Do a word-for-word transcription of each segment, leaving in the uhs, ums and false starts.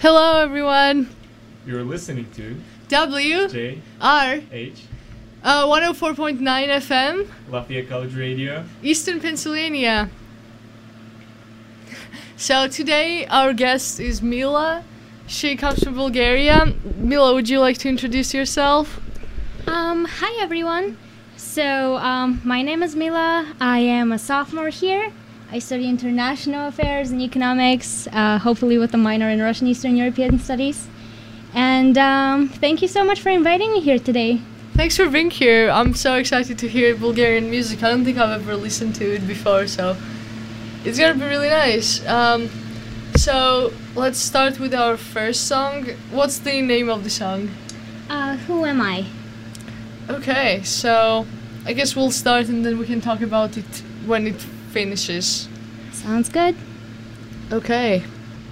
Hello, everyone. You're listening to W J R H uh, one oh four point nine F M, Lafayette College Radio, Eastern Pennsylvania. So today our guest is Mila. She comes from Bulgaria. Mila, would you like to introduce yourself? Um, hi everyone. So, um, my name is Mila. I am a sophomore here. I study international affairs and economics, uh, hopefully with a minor in Russian Eastern European studies. And um, thank you so much for inviting me here today. Thanks for being here. I'm so excited to hear Bulgarian music. I don't think I've ever listened to it before, so it's gonna be really nice. Um, so let's start with our first song. What's the name of the song? Uh, who am I? Okay, so I guess we'll start and then we can talk about it when it finishes. Sounds good. Okay.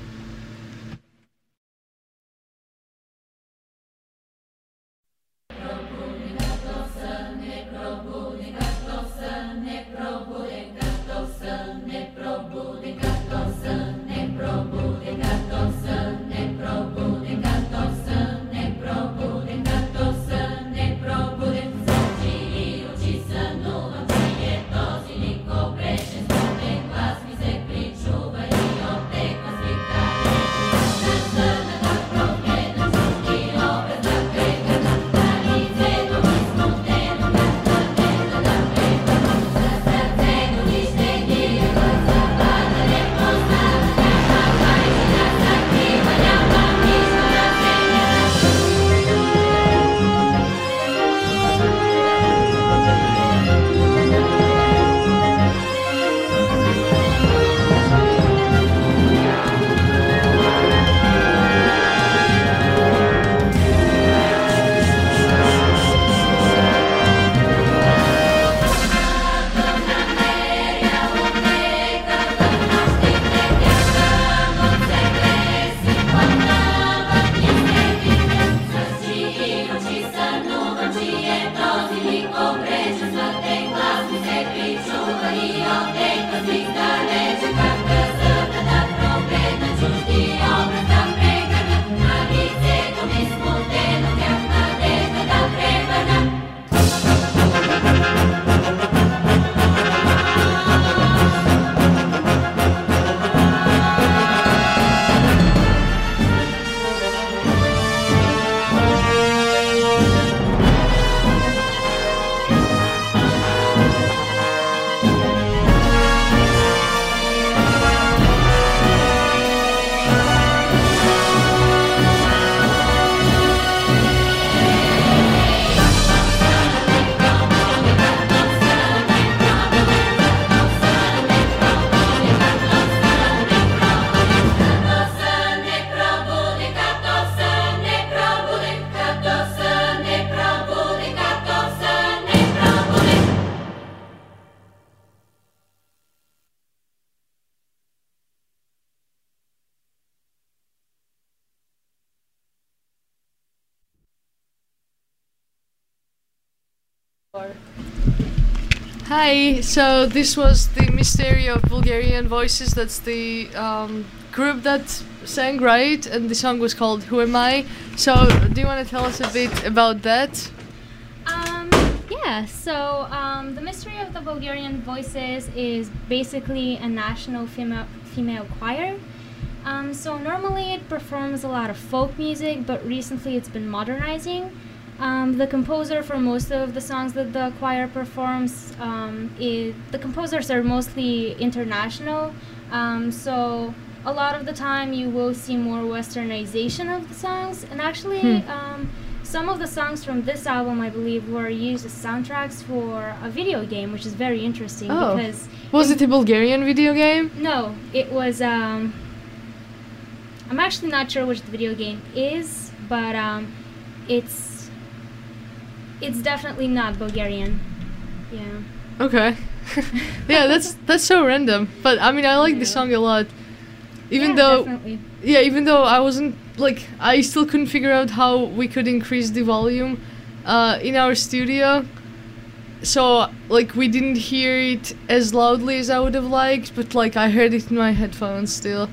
Hi, so this was the Mystery of Bulgarian Voices. That's the um, group that sang, right? And the song was called Who Am I? So do you want to tell us a bit about that? Um, yeah, so um, the Mystery of the Bulgarian Voices is basically a national female, female choir. Um, so normally it performs a lot of folk music, but recently it's been modernizing. Um, the composer for most of the songs that the choir performs, um, is, the composers are mostly international, um, so a lot of the time you will see more westernization of the songs, and actually Hmm. um, some of the songs from this album, I believe, were used as soundtracks for a video game, which is very interesting. Oh. Because Was it a Bulgarian video game? no, it was, um, I'm actually not sure which the video game is, but um, it's It's definitely not Bulgarian. Yeah. Okay. Yeah, that's that's so random. But I mean, I like the Yeah. song a lot. Even yeah, though definitely. yeah, even though I wasn't like I still couldn't figure out how we could increase the volume uh, in our studio. So like we didn't hear it as loudly as I would have liked, but like I heard it in my headphones still.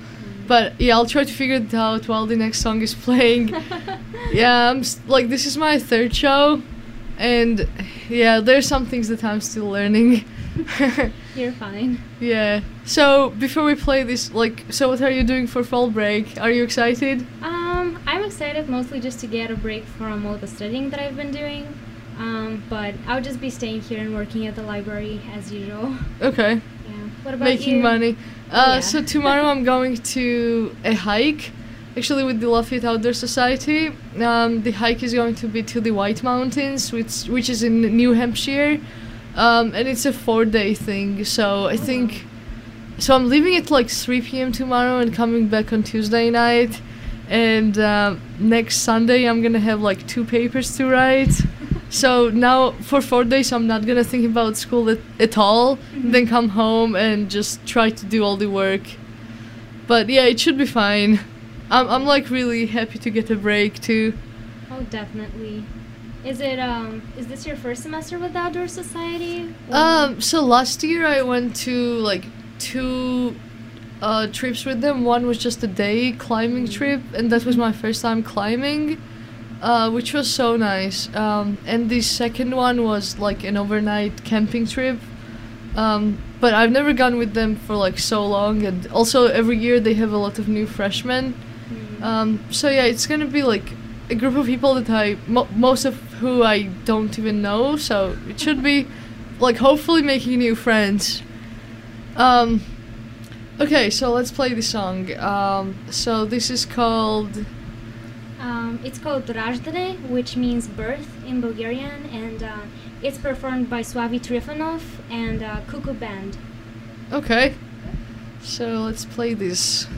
but yeah, I'll try to figure it out while the next song is playing. Yeah, I'm s- like this is my third show, and yeah, there's some things that I'm still learning. You're fine. Yeah. So before we play this, like, so what are you doing for fall break? Are you excited? Um, I'm excited mostly just to get a break from all the studying that I've been doing. Um, but I'll just be staying here and working at the library as usual. Okay. Yeah. What about Making you? money. Oh, Uh, yeah. So tomorrow I'm going to a hike, actually with the Lafayette Outdoor Society. Um, the hike is going to be to the White Mountains, which which is in New Hampshire, um, and it's a four-day thing. So I think, so I'm leaving at like three p.m. tomorrow and coming back on Tuesday night, and um, next Sunday I'm gonna have like two papers to write. So now for four days I'm not gonna think about school at, at all, Mhm. then come home and just try to do all the work. But yeah, it should be fine. I'm I'm like really happy to get a break too. Oh, definitely. Is it um? Is this your first semester with the Outdoor Society? Or- Um, so last year I went to like two uh, trips with them. One was just a day climbing trip, and that was my first time climbing, uh, which was so nice. Um, and the second one was like an overnight camping trip. Um, but I've never gone with them for like so long, and also every year they have a lot of new freshmen. Mm. Um, so yeah, it's gonna be like a group of people that I mo- most of who I don't even know. So it should be like hopefully making new friends. Um, okay, so let's play the song. Um, so this is called. Um, it's called Rajdane, which means birth in Bulgarian, and uh, it's performed by Slavi Trifonov and uh, Cuckoo Band. Okay, so let's play this.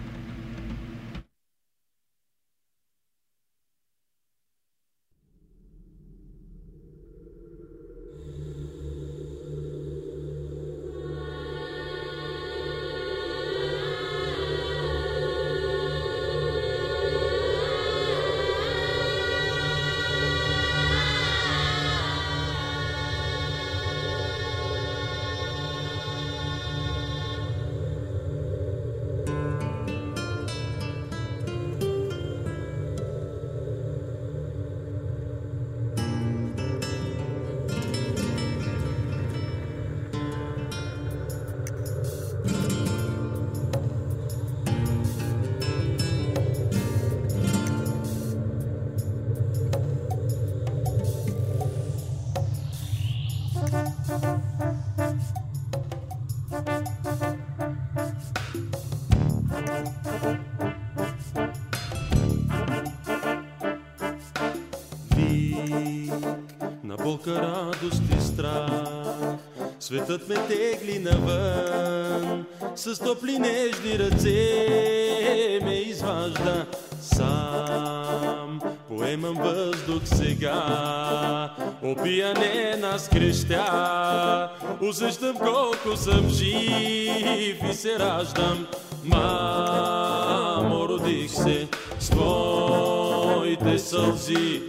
На болка, радост и страх, светът ме тегли навън, с топли нежни ръце ме изважда сам. Поемам въздух сега, опияне на скрещя, усещам колко съм жив и се раждам. Мамо, родих се с твоите сълзи.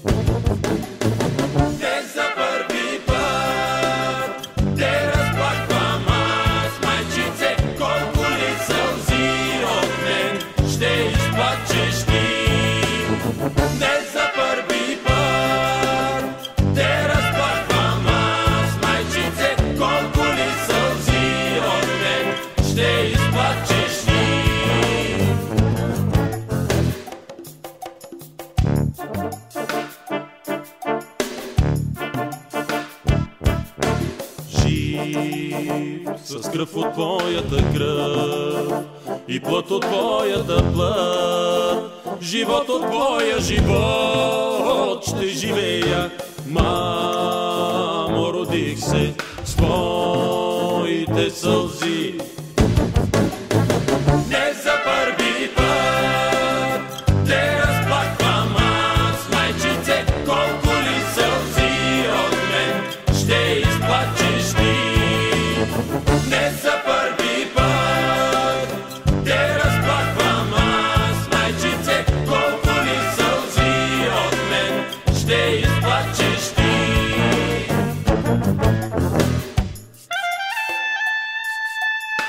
Те за първи път те разплаквам аз, майчице, колко ли сълзи от мен ще изплачеш ти. Не за първи път те разплаквам аз, майчице, колко ли сълзи от мен ще изплачеш ти. С кръв от твоята кръв и плът от твоята плът, живот от твоя живот ще живея. Мамо, родих се с твоите сълзи. Не за първи път те разплаквам аз, майчице, колко ли сълзи от мен ще изплачеш ти. Не за първи път те разплаквам аз, майчице, колко ли сълзи от мен ще изплачеш ти.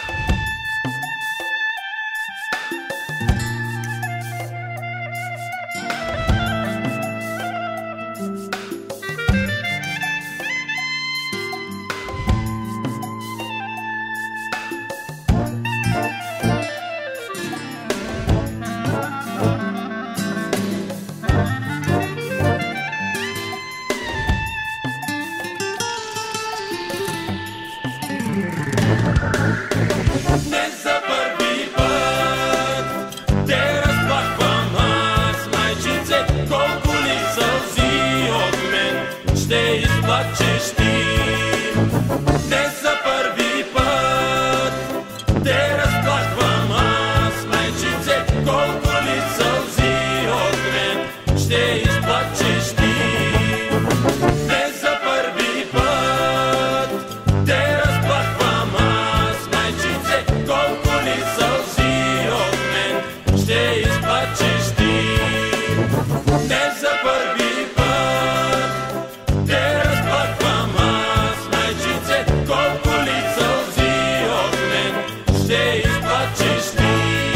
ще изплачеш ти. Не за първи път те разплаквам аз, майчице, колко ли сълзи от мен ще изплачеш ти. Не за първи път те разплаквам аз, майчице, колко ли сълзи от мен ще изплачеш ти. Не за първи път те разплаквам аз, майчице, колко ли сълзи от мен ще изплачеш ти.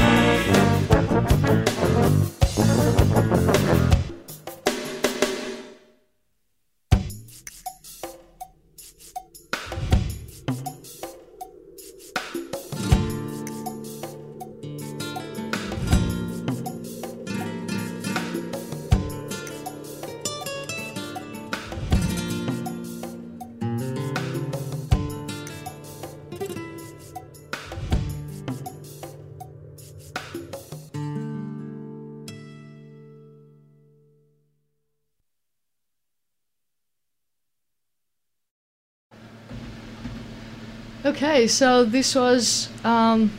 Okay, so this was um,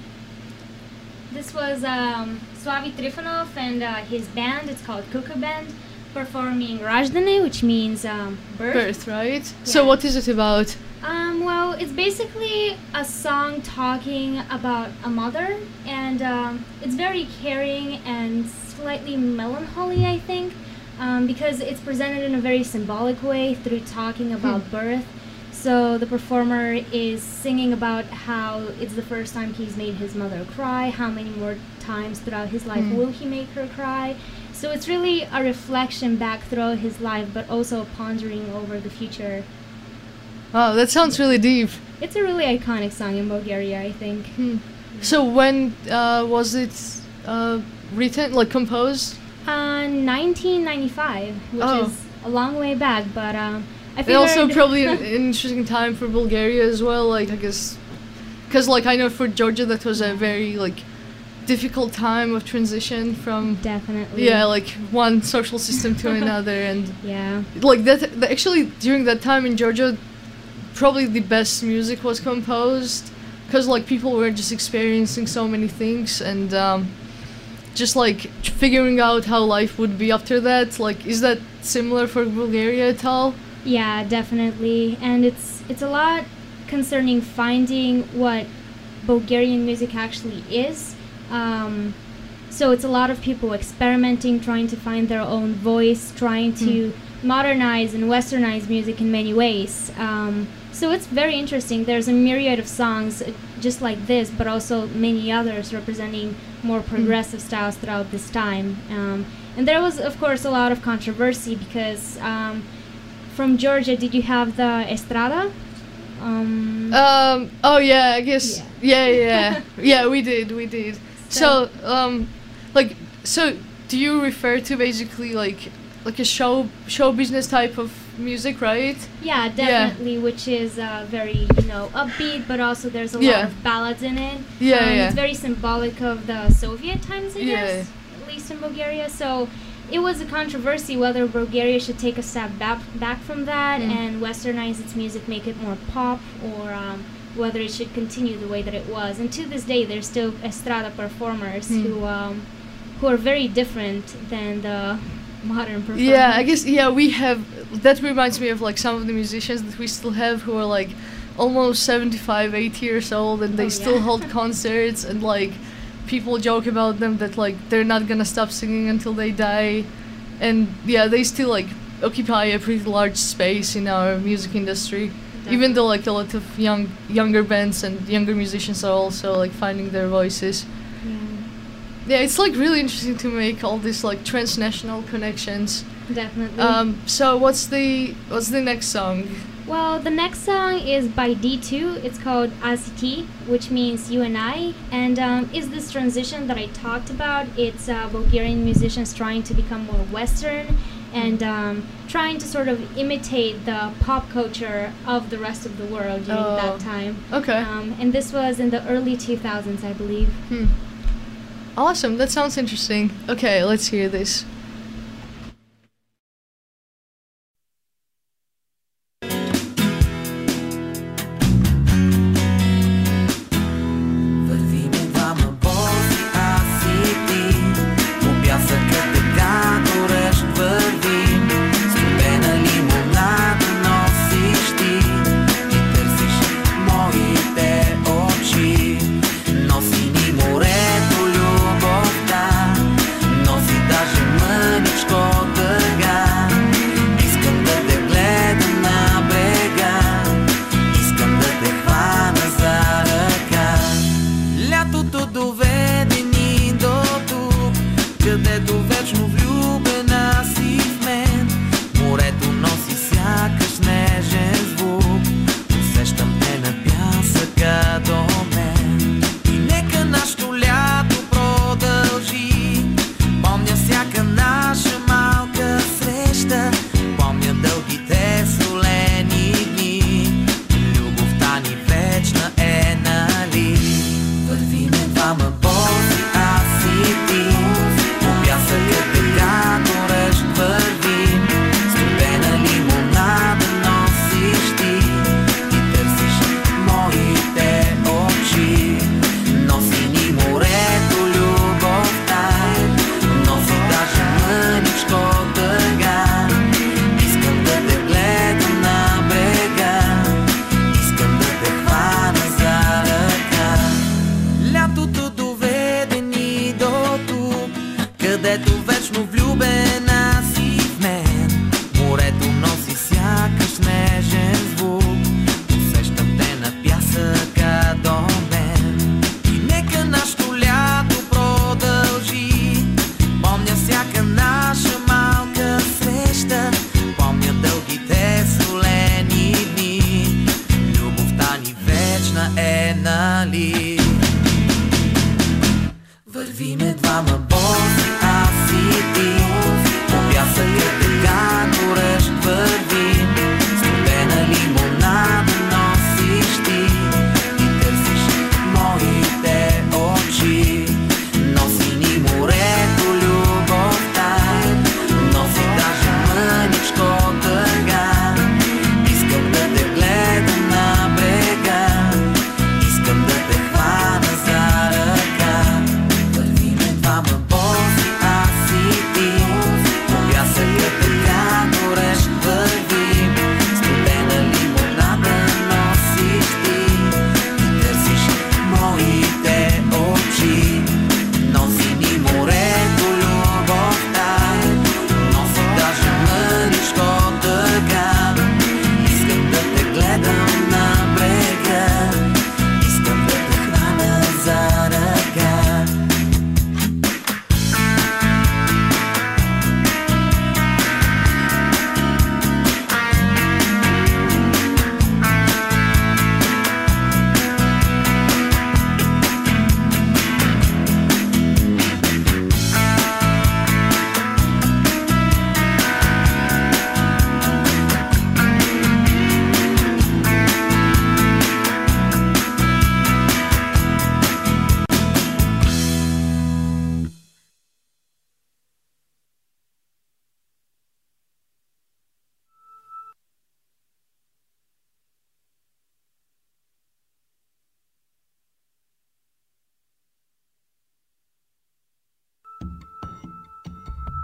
This was um, Slavi Trifonov and uh, his band. It's called Kuka Band, performing Rajdane, which means um, birth. Birth, right? So Yeah. what is it about? Um, well, it's basically a song talking about a mother, and um, it's very caring and slightly melancholy, I think, um, because it's presented in a very symbolic way through talking about birth. So the performer is singing about how it's the first time he's made his mother cry, how many more times throughout his life Hmm. will he make her cry. So it's really a reflection back throughout his life, but also pondering over the future. Wow, that sounds really deep. It's a really iconic song in Bulgaria, I think. Hmm. So when uh, was it uh, written, like composed? Uh, nineteen ninety-five, which Oh. is a long way back, but um, I And figured... also probably an interesting time for Bulgaria as well, like I guess, because like I know for Georgia that was a very like difficult time of transition from Definitely. yeah like one social system to another, and Yeah. like that th- actually during that time in Georgia probably the best music was composed, because like people were just experiencing so many things, and um, just like figuring out how life would be after that. Like, is that similar for Bulgaria at all? Yeah, definitely. And it's it's a lot concerning finding what Bulgarian music actually is. Um, so it's a lot of people experimenting, trying to find their own voice, trying to modernize and westernize music in many ways. Um, so it's very interesting. There's a myriad of songs uh, just like this, but also many others representing more progressive styles throughout this time. Um, and there was, of course, a lot of controversy because um, from Georgia, did you have the Estrada? Um, Um. Oh yeah. I guess. Yeah. Yeah. Yeah. Yeah. Yeah, we did. We did. So, um, like, so do you refer to basically like like a show show business type of music, right? yeah, definitely, which is uh, very, you know, upbeat, but also there's a Yeah. lot of ballads in it. Yeah, Um, yeah. It's very symbolic of the Soviet times, I Yeah. guess, at least in Bulgaria. So it was a controversy whether Bulgaria should take a step back, back from that Mm. and westernize its music, make it more pop, or um, whether it should continue the way that it was. And to this day, there's still estrada performers Mm. who um, who are very different than the modern performers. Yeah, I guess. Yeah, we have. That reminds me of like some of the musicians that we still have who are like almost seventy-five, eighty years old, and they Oh, still yeah. hold concerts, and like people joke about them that like they're not gonna stop singing until they die, and yeah, they still like occupy a pretty large space in our music industry. Even though like a lot of young younger bands and younger musicians are also like finding their voices. Yeah, Yeah, it's like really interesting to make all these like transnational connections. definitely. Um, so what's the what's the next song? Well, the next song is by D two. It's called A C T, which means you and I, and um, is this transition that I talked about. It's uh, Bulgarian musicians trying to become more Western and um, trying to sort of imitate the pop culture of the rest of the world during Oh. that time. Okay. Um, and this was in the early two thousands, I believe. Hmm. Awesome. That sounds interesting. Okay, let's hear this.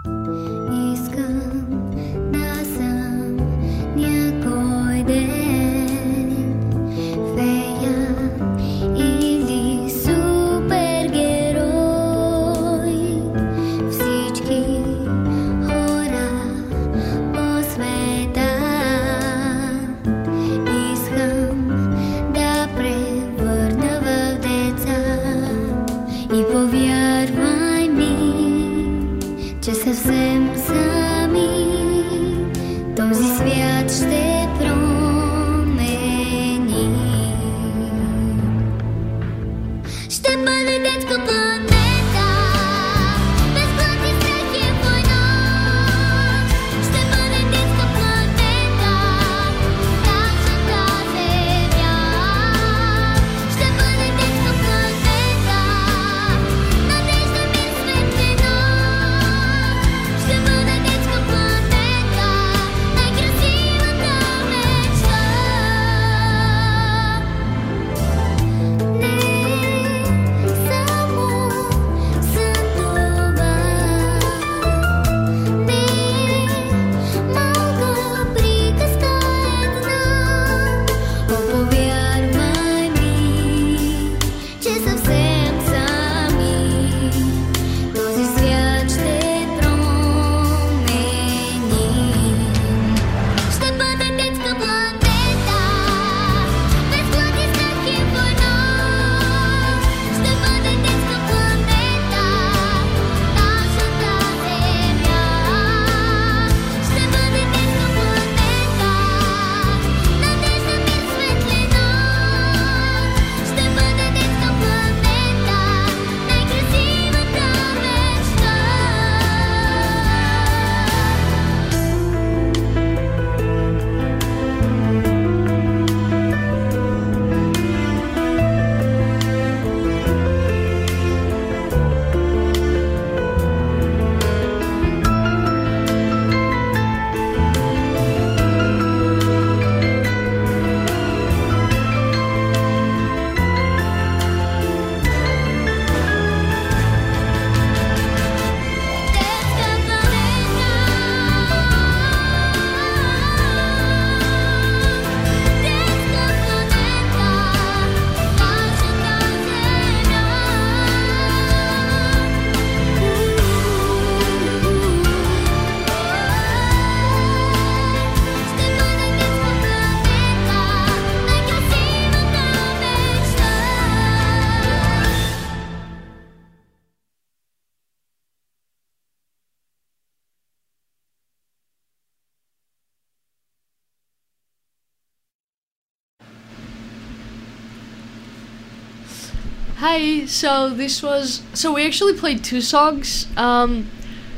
Hi, so this was, so we actually played two songs um,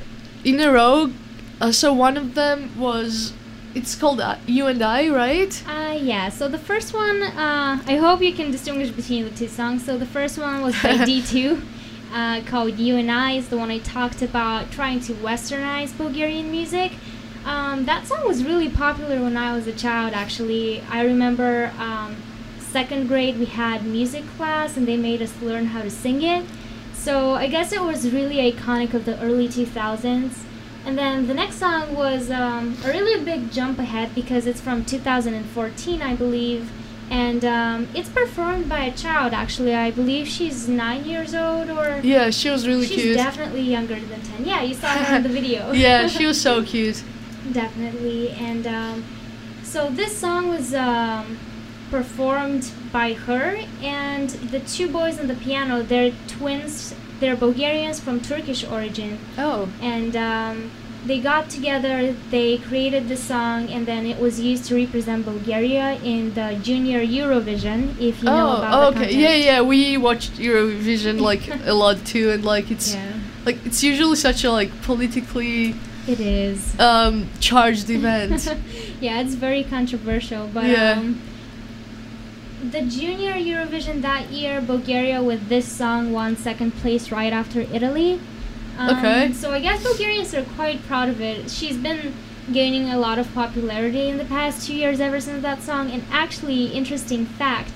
in a row. Uh, so one of them was, it's called uh, You and I, right? Uh, yeah, so the first one, uh, I hope you can distinguish between the two songs. So the first one was by D two, uh, called You and I, is the one I talked about trying to westernize Bulgarian music. Um, that song was really popular when I was a child, actually. I remember um, second grade we had music class and they made us learn how to sing it. So I guess it was really iconic of the early two thousands. And then the next song was um, a really big jump ahead because it's from two thousand fourteen, I believe. And um, it's performed by a child, actually. I believe she's nine years old or... Yeah, she was really she's cute. She's definitely younger than ten. Yeah, you saw her in the video. Yeah, she was so cute. Definitely. And um, so this song was um, performed by her, and the two boys on the piano, they're twins. They're Bulgarians from Turkish origin. Oh. And um, they got together, they created the song, and then it was used to represent Bulgaria in the Junior Eurovision, if you oh, know about oh, the okay. contest. Yeah, yeah, we watched Eurovision like a lot too, and like it's Yeah. like it's usually such a like politically It is. um charged event. Yeah, it's very controversial, but Yeah. um, the Junior Eurovision that year, Bulgaria with this song won second place right after Italy. Um, Okay. So I guess Bulgarians are quite proud of it. She's been gaining a lot of popularity in the past two years ever since that song. And actually, interesting fact,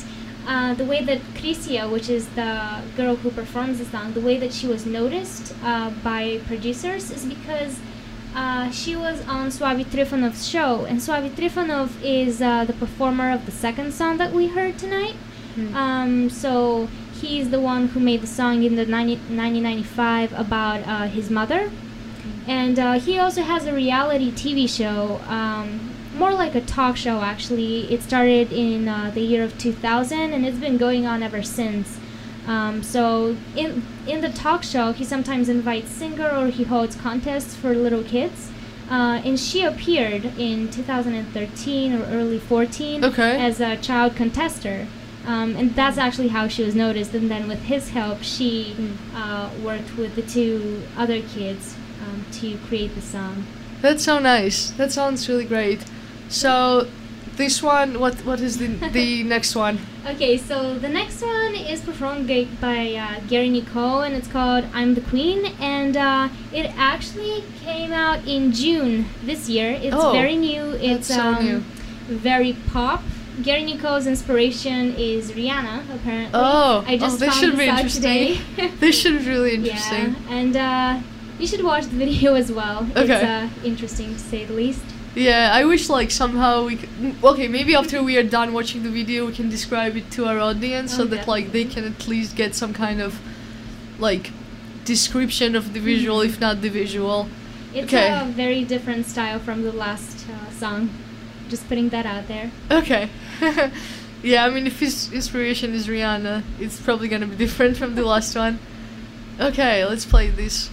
uh, the way that Krisia, which is the girl who performs the song, the way that she was noticed uh, by producers is because uh, she was on Suavi Trifonov's show, and Suavi Trifonov is uh, the performer of the second song that we heard tonight. Mm. Um, so he's the one who made the song in the nineteen ninety-five about uh, his mother. And uh, he also has a reality T V show, um, more like a talk show actually. It started in uh, the year of two thousand and it's been going on ever since. Um, so in in the talk show, he sometimes invites singer or he holds contests for little kids. Uh, and she appeared in two thousand thirteen or early fourteen okay. as a child contester. Um, and that's actually how she was noticed. And then with his help, she mm. uh, worked with the two other kids Um, to create the song. That's so nice. That sounds really great. So this one, what what is the the next one? Okay, so the next one is performed by uh, Gary Nicole, and it's called "I'm the Queen," and uh, it actually came out in June this year. It's oh, very new. It's that's so um, new. very pop. Gary Nicole's inspiration is Rihanna, apparently. Oh, I just oh, this found should this be out interesting. today. This should be really interesting. Yeah, and uh, you should watch the video as well. Okay. It's uh, interesting to say the least. Yeah, I wish like somehow we could, okay, maybe after we are done watching the video we can describe it to our audience oh, so that like they can at least get some kind of like description of the visual, if not the visual. It's okay. a very different style from the last uh, song. Just putting that out there. Okay. Yeah, I mean if his inspiration is Rihanna, it's probably gonna be different from the last one. Okay, let's play this.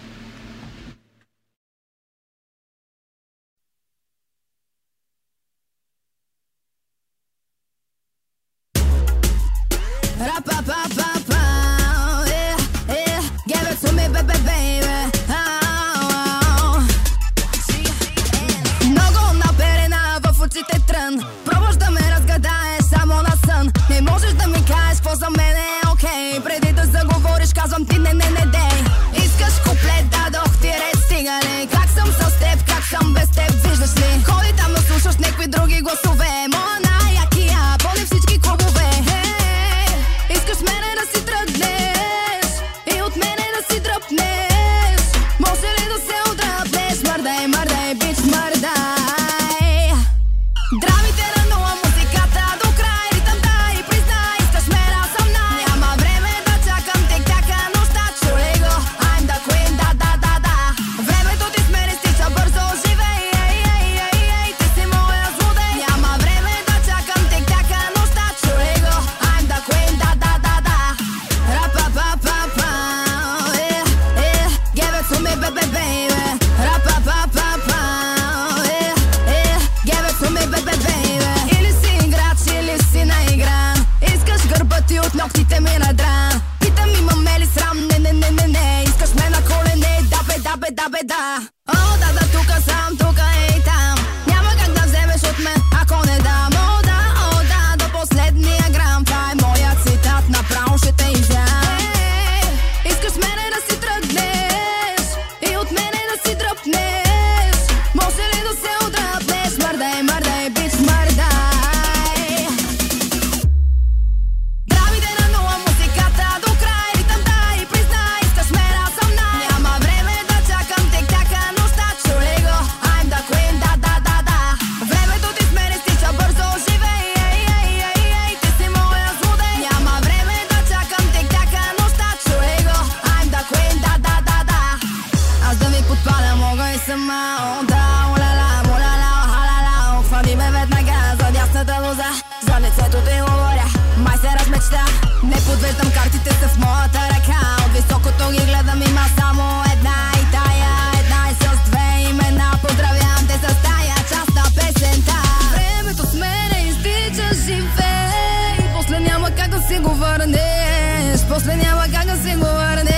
Пробваш да ме разгадаеш само на сън. Не можеш да ми кажеш какво за мен е окей. Преди да заговориш казвам ти не, не, не дей. Искаш куплет, дадох ти ред, стига ли? Как съм с теб, как съм без теб, виждаш ли? Ходи там да слушаш някакви други гласове. Моя най-якия, пълни всички клубове. Hey, искаш мене да си тръгнеш и от мене да си дръпнеш. Може ли да се отдръпнеш? Мърдай, мърдай, бич, мърдай. Драмите на нула, музиката до край, ритъмта и признай, искаш ме да съм най. Няма време да чакам тик-така нощта, чули го, I'm the queen, да, да, да, да. Времето ти с мене стича бързо, живей, ей, ей, ей, ей, ти си моя злодей. Няма време да чакам тик-така нощта, чули го, I'm the queen, да, да, да, да. Ра-па-па-па-па, yeah, yeah, give it to me, baby, baby. Ра-па-па-па-па, yeah, yeah, give it to me, baby, baby. Или си играч, или си наигран. Искаш гърба ти от ногтите ми надран. Питам имаме ли срам, не, не, не, не, не. Искаш ме на колене, да бе, да бе, да бе, да. О, да, да, тука сам, тука и там. Няма как да вземеш от мен, ако не дам. О, да, о, да, до последния грам. Това е моят цитат, направо ще те изям. Искаш мене да си тръгнеш и от мене да си дръпнеш. Може ли да се отдръпнеш? Мърдай, мърдай, бич, мърдай. Драмите на нула, музиката до край, ритъмта и признай, искаш ме да съм най. Няма време да чакам тик-така нощта, чули го, I'm the queen, да, да, да, да. Времето ти с мене стича бързо, живей, ей, ей, ей, ей, ти си моя злодей. Няма време да чакам тик-така нощта, чули го, I'm the queen, да, да, да, да. Аз да ви подпаля мога и сама, о, да, уляла, муляла, халала. Хвани ме веднага за дясната лоза, за лицето ти говоря, май се размечта. Не подвеждам, картите са в моята ръка. От високото ги гледам, има само една и тая. Една и с две имена, поздравявам те с тая част на песента. Времето с мене изтича, живей, после няма как да си го върнеш. После няма как да си го върнеш.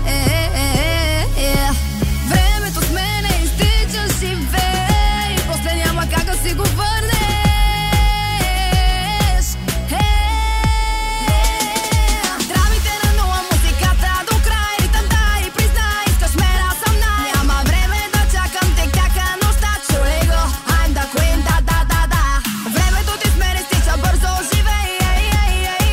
Времето с мене изтича, живей, после няма как да си го върнеш. Драмите на нула, музиката до край, ритъмта и признай, искаш ме да съм най. Няма време да чакам тик-така нощта, чули го, I'm the queen, да, да, да, да. Времето ти с мене стича бързо, живей, ей, ей, ей,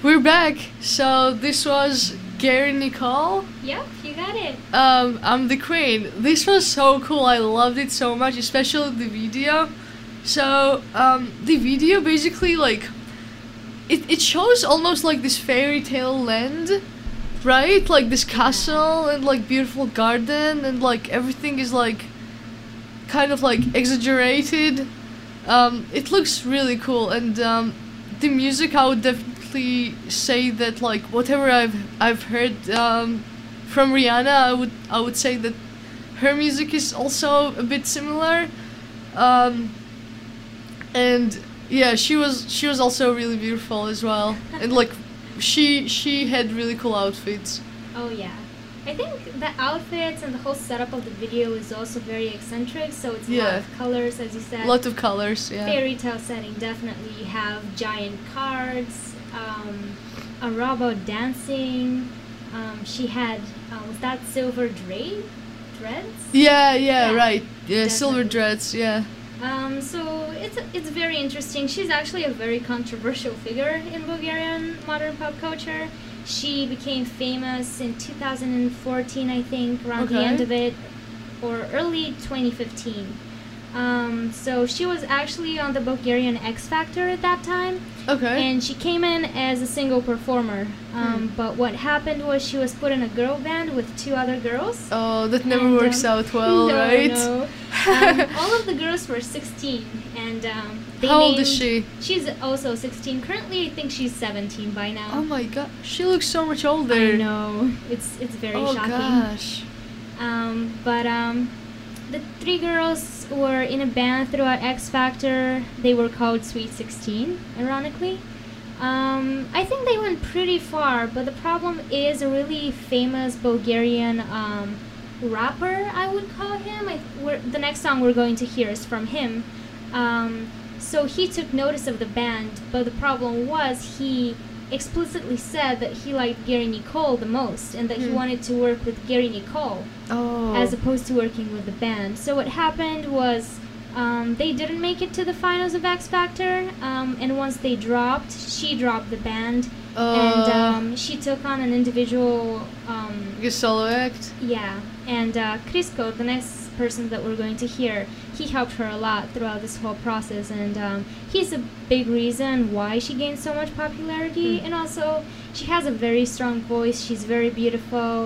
we're back. So this was Gary Nicole. Yep, you got it. Um, I'm the Queen. This was so cool. I loved it so much, especially the video. So um, the video basically like it it shows almost like this fairy tale land, right? Like this castle and like beautiful garden and like everything is like kind of like exaggerated. Um, it looks really cool, and um, the music I would definitely say that like whatever I've I've heard um, from Rihanna, I would I would say that her music is also a bit similar, um, and yeah, she was she was also really beautiful as well, and like she she had really cool outfits. Oh yeah. I think the outfits and the whole setup of the video is also very eccentric, so it's a lot Yeah. of colors, as you said. A lot of colors, yeah. Fairy tale setting, definitely. You have giant cards, um, a robot dancing. Um, she had, uh, was that silver drape? Dreads? Yeah, yeah, Yeah, right. Yeah, silver definitely. dreads, yeah. Um, so it's it's very interesting. She's actually a very controversial figure in Bulgarian modern pop culture. She became famous in two thousand fourteen, I think, around the Okay. end of it, or early twenty fifteen. Um, so she was actually on the Bulgarian X Factor at that time, Okay. and she came in as a single performer. Um, Hmm. But what happened was she was put in a girl band with two other girls. Oh, that never And, works um, out well, no, right? No. um, all of the girls were sixteen, and um, they How old is named- she? She's also sixteen. Currently, I think she's seventeen by now. Oh my god, she looks so much older. I know. It's it's very Oh shocking. gosh. Um, but um, the three girls were in a band throughout X Factor. They were called Sweet sixteen, ironically. Um, I think they went pretty far, but the problem is a really famous Bulgarian um, rapper, I would call him. I, we're, the next song we're going to hear is from him. Um, so he took notice of the band, but the problem was he explicitly said that he liked Gary Nicole the most and that he Hmm. wanted to work with Gary Nicole Oh. as opposed to working with the band. So what happened was um, they didn't make it to the finals of X Factor, um, and once they dropped, she dropped the band, and Uh, um, she took on an individual. Um, like a solo act. yeah, and uh, Crisco, the next person that we're going to hear, he helped her a lot throughout this whole process, and um, he's a big reason why she gained so much popularity. Hmm. And also, she has a very strong voice. She's very beautiful,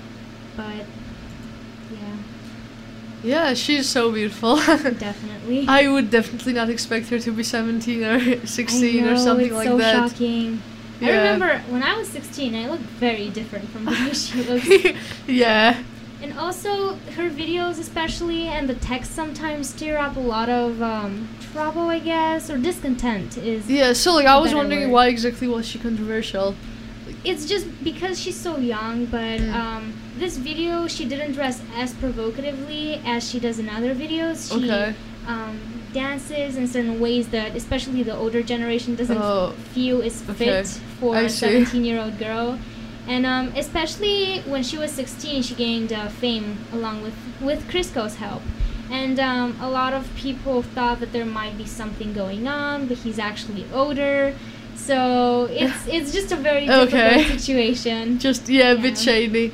but yeah, Yeah, she's so beautiful. definitely. I would definitely not expect her to be seventeen or sixteen I know, or something it's like so that. shocking. I Yeah. remember when I was sixteen, I looked very different from the way she looks. Yeah. And also, her videos especially, and the text sometimes stir up a lot of um, trouble, I guess, or discontent is... Yeah, so like I A was better wondering word. why exactly was she controversial? It's just because she's so young, but Mm. um, this video, she didn't dress as provocatively as she does in other videos. She Okay. um, dances in certain ways that especially the older generation doesn't Oh, feel is okay. fit for I a see. seventeen-year-old girl. And um, especially when she was sixteen, she gained uh, fame along with, with Crisco's help. And um, a lot of people thought that there might be something going on, but he's actually older. So it's it's just a very Okay. difficult situation. Just yeah, a bit Yeah. shady.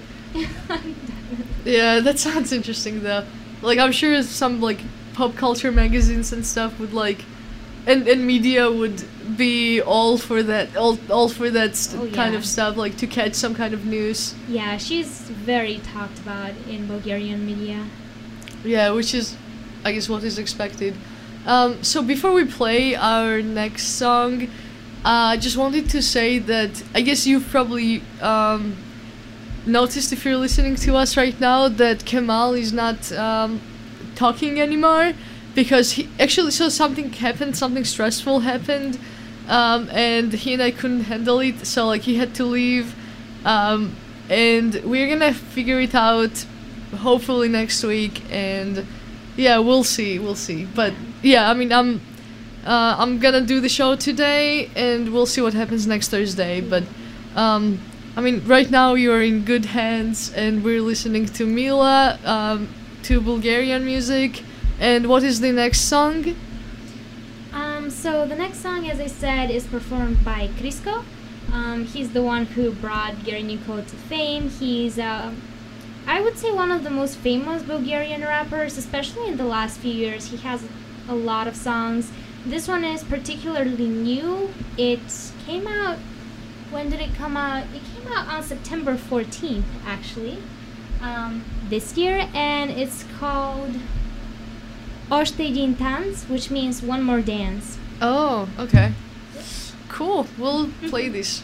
Yeah, that sounds interesting though. Like I'm sure some like pop culture magazines and stuff would like, and and media would be all for that, all all for that st- Oh, kind yeah. of stuff, like to catch some kind of news. Yeah, she's very talked about in Bulgarian media. Yeah, which is, I guess, what is expected. Um, so before we play our next song, uh, I just wanted to say that I guess you've probably um, noticed if you're listening to us right now that Kemal is not um, talking anymore because he actually so something happened, something stressful happened, um, and he and I couldn't handle it, so like he had to leave, um, and we're gonna figure it out hopefully next week, and yeah, we'll see, we'll see. But yeah, I mean, I'm uh, I'm gonna do the show today, and we'll see what happens next Thursday. But um, I mean, right now you're in good hands, and we're listening to Mila, um, to Bulgarian music. And what is the next song? Um, so the next song, as I said, is performed by Crisco. Um, he's the one who brought Gereniko to fame. He's, uh, I would say, one of the most famous Bulgarian rappers, especially in the last few years. He has a lot of songs. This one is particularly new. It came out, when did it come out? It came out on September fourteenth, actually, um, this year, and it's called Oște din tanț, which means one more dance. Oh, okay. Cool. We'll play this.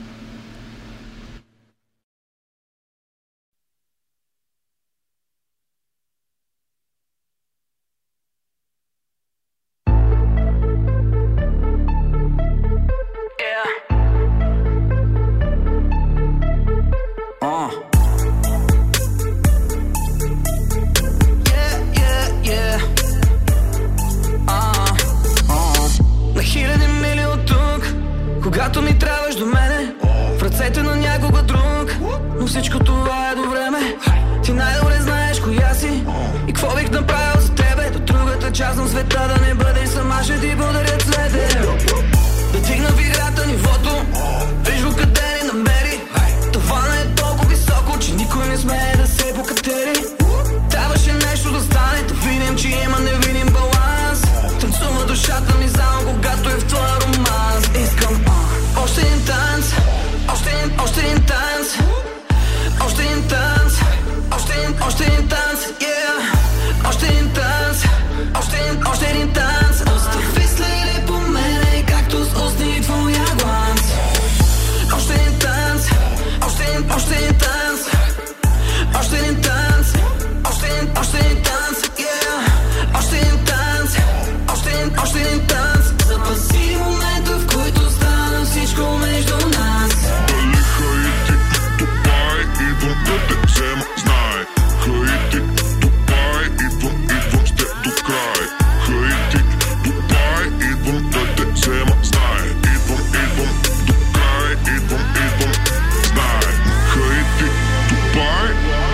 Когато ми трябваш до мене, в ръцете на някога друг, но всичко това е до време. Ти най-добре знаеш коя си и какво бих направил за тебе. До другата част на света да не бъдеш сама, ще ти подаря цвете. Да дигна в играта нивото, виж го къде ни намери. Тавана е толкова високо, че никой не смее да се покатери. Трябваше нещо да стане, да видим, че има невидим баланс. Танцува душата ми само когато е в твоя романс. Искам още един танц, още един, още един танц, още един танц, още един, още един танц, yeah. Още един танц, още един, още един танц. Остави следи по мене, както с устни твоя гланц. Още един танц, още един, още един танц, още един танц, още един, още един танц, yeah. Още един танц, още един, още един танц. Запази момента, в който стана всичко между нас. Дали Хаити, Дубай, идвам да те взема, знай. Хаити, Дубай, идвам, идвам с теб до край. Хаити, Дубай, идвам да те взема, знай. Идвам, идвам до край, идвам, идвам, знай. Хаити, Дубай,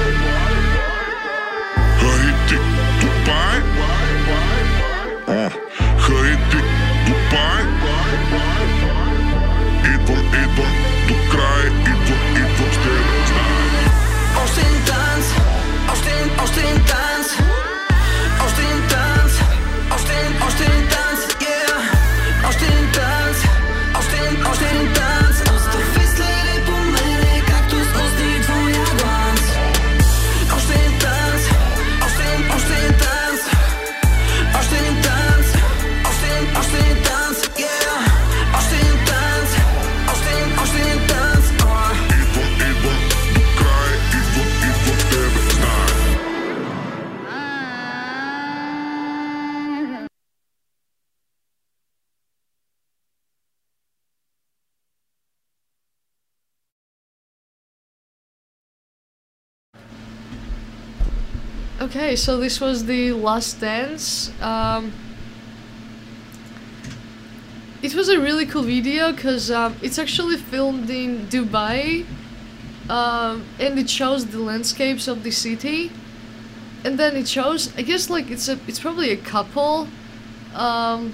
Хаити, Дубай, Хаити, Дубай. Идвам, идвам до край, идвам, идвам с теб, знай. Още един танц, още един, още един танц, още един танц, още един, още един танц, yeah. Още един танц, още един, още един танц. Остави следи по мене, както с устни твоя гланц. Още един танц, още един, още един танц, още един танц, още един, още един танц, yeah. Още един танц, още един, още един танц, oh. Идвам, идвам до край, идвам, идвам с теб, знай. Okay, so this was the last dance. Um, it was a really cool video because um, it's actually filmed in Dubai, um, and it shows the landscapes of the city, and then it shows, I guess, like it's a, it's probably a couple. Um,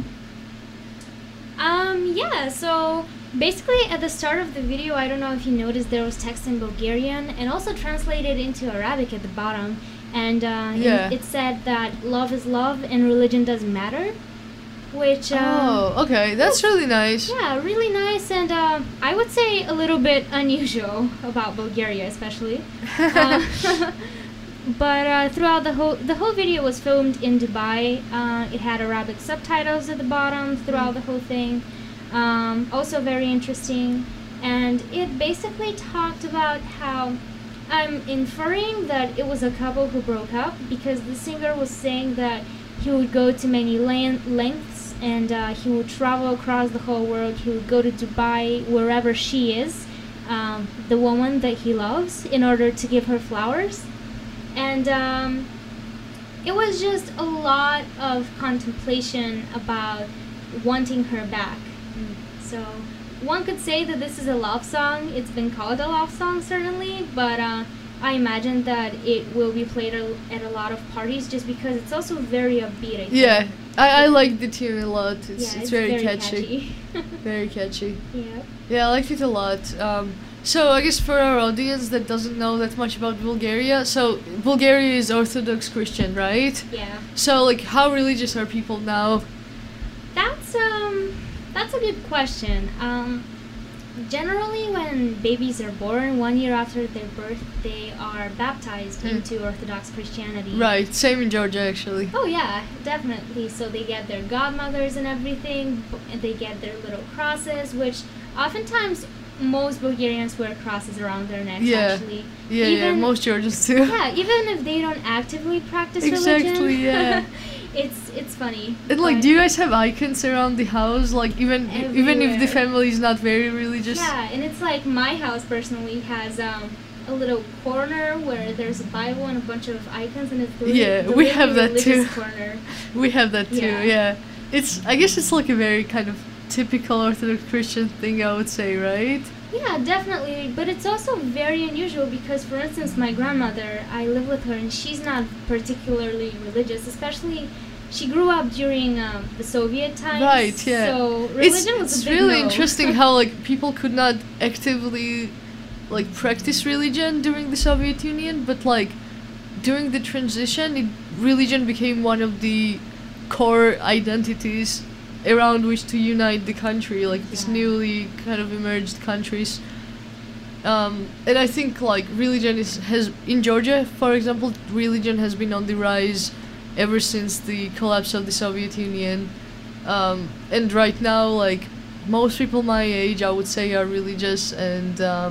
Um, yeah, so basically at the start of the video, I don't know if you noticed, there was text in Bulgarian and also translated into Arabic at the bottom. And uh, Yeah. it, it said that love is love and religion doesn't matter. Which, um, oh, okay, that's really nice. yeah, really nice and uh, I would say a little bit unusual about Bulgaria, especially. Uh, but uh, throughout the whole the whole video was filmed in Dubai. Uh, it had Arabic subtitles at the bottom throughout the whole thing. Um, also very interesting, and it basically talked about how I'm inferring that it was a couple who broke up because the singer was saying that he would go to many lan- lengths and uh, he would travel across the whole world. He would go to Dubai, wherever she is, um, the woman that he loves, in order to give her flowers. And um, it was just a lot of contemplation about wanting her back. So one could say that this is a love song. It's been called a love song, certainly, but uh, I imagine that it will be played a- at a lot of parties just because it's also very upbeat, I think. Yeah, I, I like the tune a lot. It's yeah, it's, it's very, very catchy. Very catchy. Yeah. Yeah, I liked it a lot. Um, so I guess for our audience that doesn't know that much about Bulgaria, so Bulgaria is Orthodox Christian, right? Yeah. So like, how religious are people now? That's um that's a good question. Um generally when babies are born, one year after their birth, they are baptized Mm. into Orthodox Christianity. Right, same in Georgia actually. Oh yeah, definitely. So they get their godmothers and everything, b- and they get their little crosses, which oftentimes most Bulgarians wear crosses around their necks. Yeah. Actually, Yeah, yeah, Even- most Georgians too. yeah, even if they don't actively practice Exactly, religion. yeah. it's it's funny. And like, but- do you guys have icons around the house? Like, even even if the Everywhere. family is not very religious. Yeah, and it's like my house personally has um, a little corner where there's a Bible and a bunch of icons, and it's the really, Yeah, the we really have that religious too. corner. We have that too. Yeah. Yeah. It's. I guess it's like a very kind of typical Orthodox Christian thing, I would say, right? Yeah, definitely, but it's also very unusual because, for instance, my grandmother, I live with her, and she's not particularly religious, especially. She grew up during um, the Soviet times. Right, yeah. So It's, religion was it's a big really no. interesting how like people could not actively like practice religion during the Soviet Union, but like during the transition, it, religion became one of the core identities around which to unite the country, like these Yeah. newly kind of emerged countries. Um, and I think like religion is has in Georgia, for example, religion has been on the rise ever since the collapse of the Soviet Union. Um, and right now, like most people my age, I would say, are religious, and um,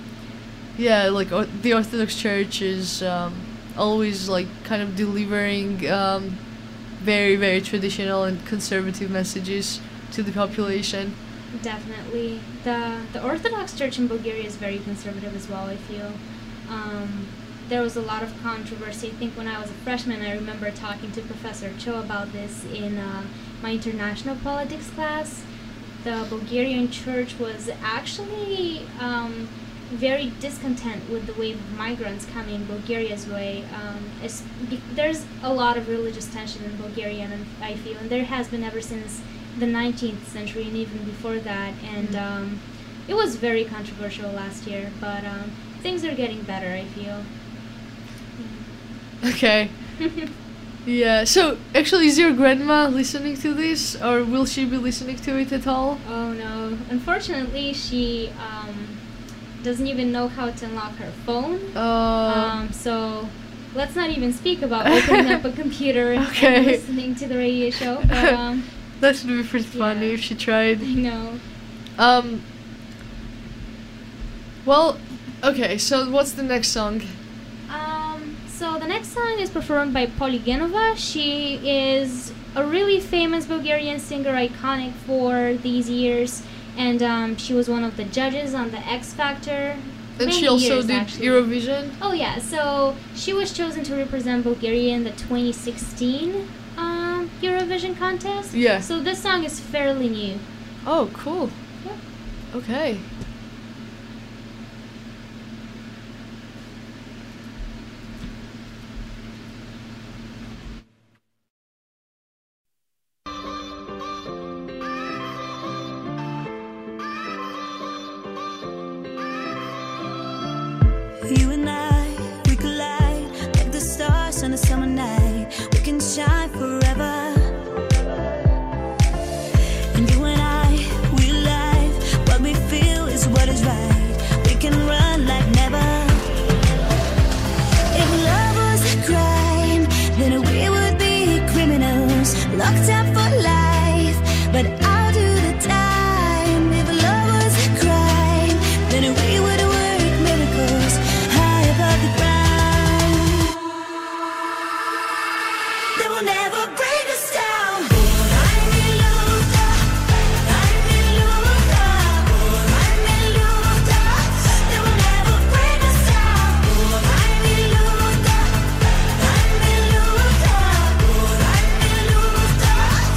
yeah, like or- the Orthodox Church is um, always like kind of delivering um, very, very traditional and conservative messages to the population. Definitely. The the Orthodox Church in Bulgaria is very conservative as well, I feel. Um, there was a lot of controversy. I think when I was a freshman, I remember talking to Professor Cho about this in uh, my international politics class. The Bulgarian church was actually um, very discontent with the wave of migrants coming Bulgaria's way. Um, it's, be, there's a lot of religious tension in Bulgaria, and I feel, and there has been ever since the nineteenth century and even before that. And um, it was very controversial last year, but um, things are getting better, I feel. Okay. Yeah. So actually, is your grandma listening to this, or will she be listening to it at all? Oh no! Unfortunately, she um, doesn't even know how to unlock her phone. Uh, Um, so let's not even speak about opening up a computer Okay. and listening to the radio show. But um, that should be pretty funny yeah. if she tried. I know. Um. Well, okay. So what's the next song? Um, so the next song is performed by Polygenova. She is a really famous Bulgarian singer, iconic for these years, and um, she was one of the judges on the X Factor. And many she also years, did actually. Eurovision. Oh yeah, so she was chosen to represent Bulgaria in the twenty sixteen um, Eurovision contest. Yeah. So this song is fairly new. Oh, cool. Yep. Okay. You and I, we collide like the stars on a summer night. We can shine forever. And you and I, we live. What we feel is what is right. We can run like never. If love was a crime, then we would be criminals, locked up for life. But I'll do the time. If love was a crime, then we would work miracles high above the ground. They will never break us down. I'm in love, I'm in love, I'm in love. They will never break us down. I'm in love, I'm in love, I'm in love.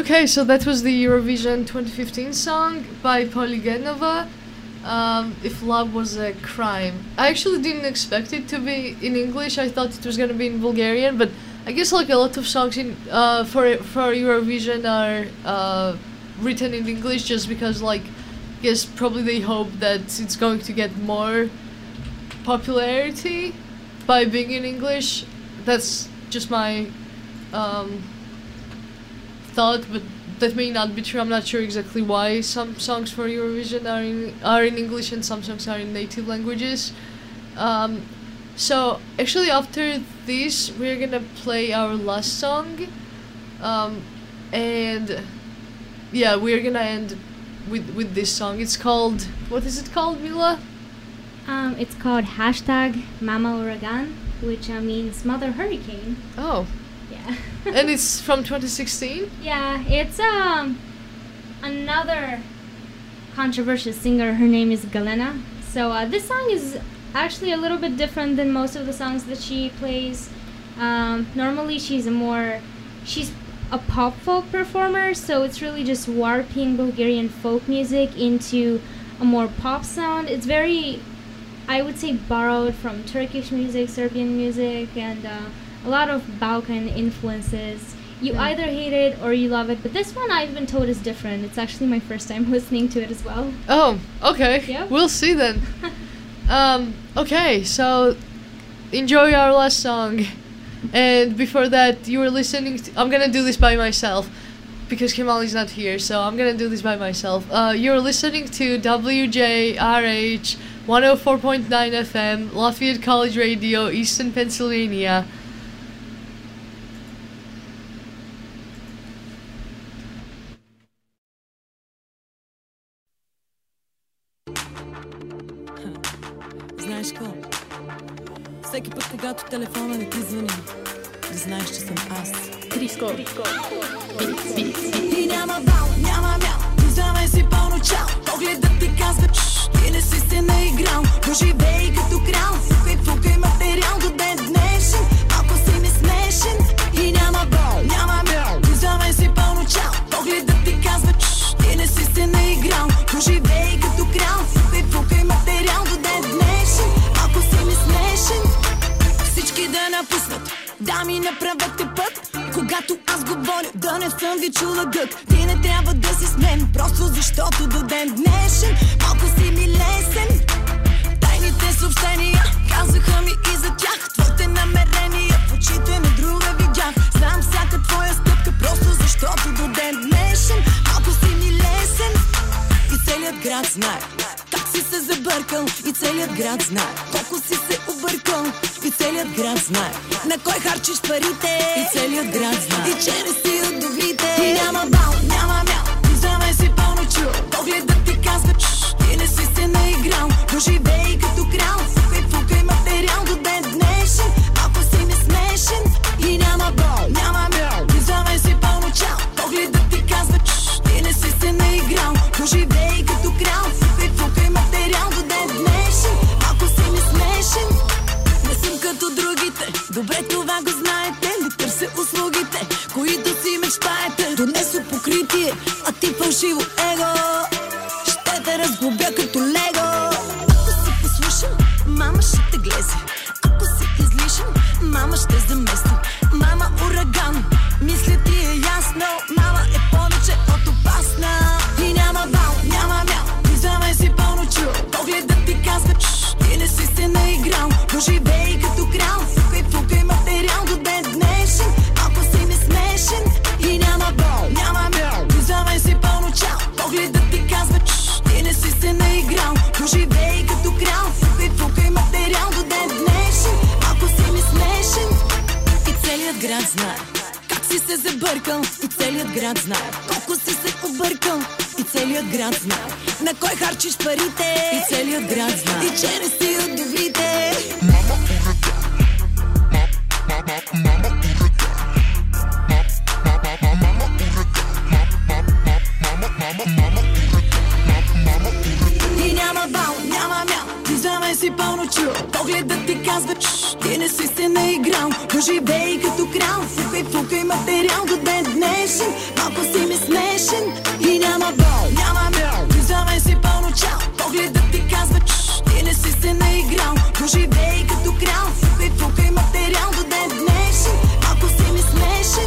Okay, so that was the Eurovision twenty fifteen song by Polygenova. Um, If Love Was a Crime. I actually didn't expect it to be in English. I thought it was gonna be in Bulgarian, but I guess like a lot of songs in uh, for for Eurovision are uh, written in English just because like I guess probably they hope that it's going to get more popularity by being in English. That's just my um, thought, but that may not be true. I'm not sure exactly why some songs for Eurovision are in are in English and some songs are in native languages. Um, so actually, after this, we're gonna play our last song, um, and yeah, we're gonna end with with this song. It's called, what is it called, Mila? Um, it's called hashtag Mama Uragan, which uh, means Mother Hurricane. Oh. Yeah. And it's from twenty sixteen? Yeah, it's um another controversial singer. Her name is Galena. So uh, this song is actually a little bit different than most of the songs that she plays. Um, normally she's a more, she's a pop folk performer, so it's really just warping Bulgarian folk music into a more pop sound. It's very, I would say, borrowed from Turkish music, Serbian music, and uh, a lot of Balkan influences. You Yeah. either hate it or you love it, but this one I've been told is different. It's actually my first time listening to it as well. Oh, okay. Yeah. We'll see then. um, okay, so enjoy our last song. And before that, you were listening to, I'm gonna do this by myself because Kemal is not here, so I'm gonna do this by myself. Uh, you're listening to W J R H one oh four point nine F M, Lafayette College Radio, Easton, Pennsylvania. Знаеш какво? Всеки път, когато телефона не ти звъни, да знаеш, че съм аз. Криско. И няма бал, няма мял, вземай си пълно чал. Погледът ти казва, чш, ти не си се наиграл. Поживей като крал, фукай, фукай материал до ден днешен. Ако си ми смешен. И няма бал, няма мял, вземай си пълно чал. Погледът ти казва, чш, ти не си се наиграл. Поживей като крал, фукай, фукай материал до ден днешен. Ако си ми смешен. Всички да напуснат, да ми направят те път. Когато аз говоря, да не съм ви чула дък. Ти не трябва да си с мен, просто защото до ден днешен малко си ми лесен. Тайните съобщения казаха ми и за тях. Твоите намерения в очите на друга видях. Знам всяка твоя стъпка, просто защото до ден днешен малко си ми лесен. И целият град знае как си се забъркал. И целият град знае колко си се объркал. И целият град знае на кой харчиш парите. И целият град знае и че не си от добрите. И няма бал, няма мял, вземай си пълно чул. Погледът ти казва, чш, ти не си се наиграл. Поживей като крал, фукай, фукай материал до ден днешен. Ако си ми смешен. И няма бал, няма мял, вземай си пълно чал. Погледът ти казва, чш, ти не си се наиграл. Поживей като крал, фукай, фукай материал до ден днешен. Ако си ми смешен. Не съм като другите, добре това го знаете. Не търся услугите, които си мечтаете. Донесо покритие, а ти фалшиво его. Ще те разглобя като лего. Ако си послушен, мама ще те глезе. Ако си излишен, мама ще замести. Мама ураган, мисля ти е ясно. Мама е повече от опасна. И няма бал, няма мял, вземай си пълно чул. Погледът ти казва, чш, ти не си се наиграл. Поживей като крал, фукай, фукай материал до ден днешен. Ако си ми смешен. И няма бал, няма мял, вземай си пълно чал. Погледът ти казва, чш, ти не си се наиграл. Поживей като крал, фукай, фукай материал до ден днешен. Ако си ми смешен. И целият град знае как си се забъркал. И целият град знае колко си се объркал. И целият град знае на кой харчиш парите. И целият град знае и че не си от добрите. Мама и няма бал, няма мял, ти вземай си пълно чул. Погледът ти казва, чш, ти не си се наиграл. Поживей като крал, фукай, фукай материал до ден днешен. destination. Малко си ми смешен и няма бол, няма мъл. Виждаме си пълно чал, погледът ти казва чш, ти не си се наиграл. Поживей като крал, фукай, фукай материал до ден днешен. Малко си ми смешен.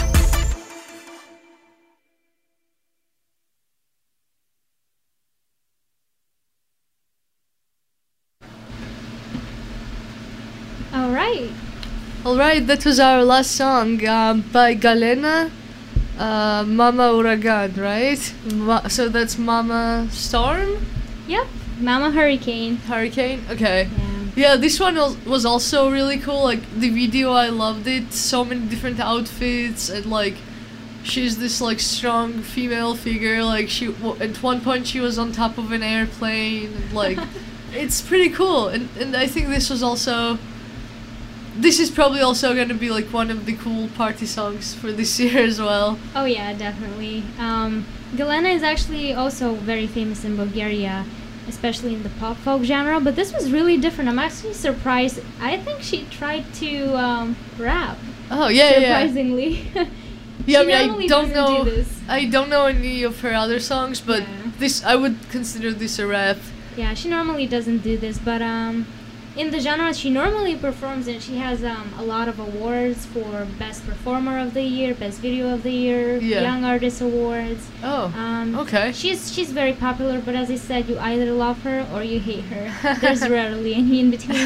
All right. Alright, that was our last song um, by Galena, uh, Mama Uragan, right? Ma- so that's Mama Storm? Yep. Mama Hurricane. Hurricane? Okay. Yeah. Yeah, this one was, was also really cool. Like, the video, I loved it. So many different outfits, and like, she's this like strong female figure. Like, she w- at one point she was on top of an airplane. And, like, it's pretty cool. And, and I think this was also... This is probably also going to be like one of the cool party songs for this year as well. Oh yeah, definitely. Um, Galena is actually also very famous in Bulgaria, especially in the pop folk genre. But this was really different. I'm actually surprised. I think she tried to um, rap. Oh yeah, yeah. Surprisingly. Yeah, I She mean, I normally don't doesn't know. do this. I don't know any of her other songs, but Yeah. this I would consider this a rap. Yeah, she normally doesn't do this, but um, in the genre she normally performs in, she has um, a lot of awards for Best Performer of the Year, Best Video of the Year, Yeah. Young Artist Awards. Oh, Um, okay. She's she's very popular, but as I said, you either love her or you hate her. There's rarely any in between.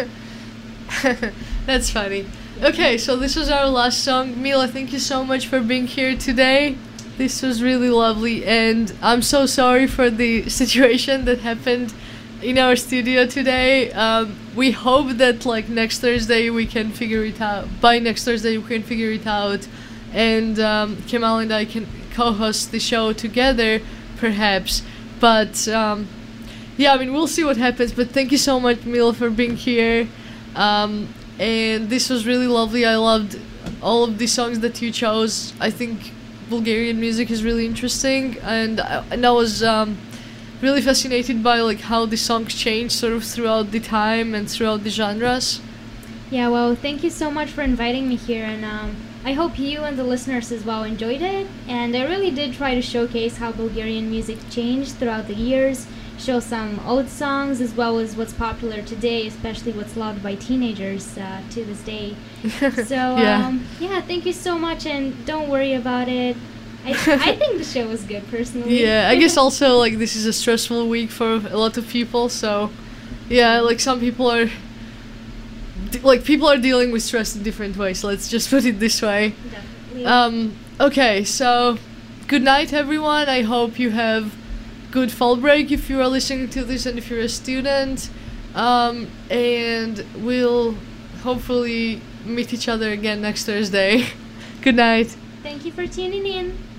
That's funny. Okay, so this was our last song. Mila, thank you so much for being here today. This was really lovely, and I'm so sorry for the situation that happened in our studio today. Um, we hope that like next Thursday we can figure it out. By next Thursday we can figure it out, and um, Kemal and I can co-host the show together, perhaps. But um, yeah, I mean we'll see what happens. But thank you so much, Mila, for being here. Um, and this was really lovely. I loved all of the songs that you chose. I think Bulgarian music is really interesting, and I, and I was um, really fascinated by like how the songs change sort of throughout the time and throughout the genres. Yeah, well, thank you so much for inviting me here, and um, I hope you and the listeners as well enjoyed it. And I really did try to showcase how Bulgarian music changed throughout the years, show some old songs as well as what's popular today, especially what's loved by teenagers uh, to this day. So Yeah. um, yeah, thank you so much, and don't worry about it. I, I think the show was good personally. Yeah, I guess also like this is a stressful week for a lot of people, so yeah, like some people are d- like people are dealing with stress in different ways. Let's just put it this way. Definitely. Um, okay, so good night, everyone. I hope you have good fall break if you are listening to this and if you're a student. Um, and we'll hopefully meet each other again next Thursday. Good night. Thank you for tuning in.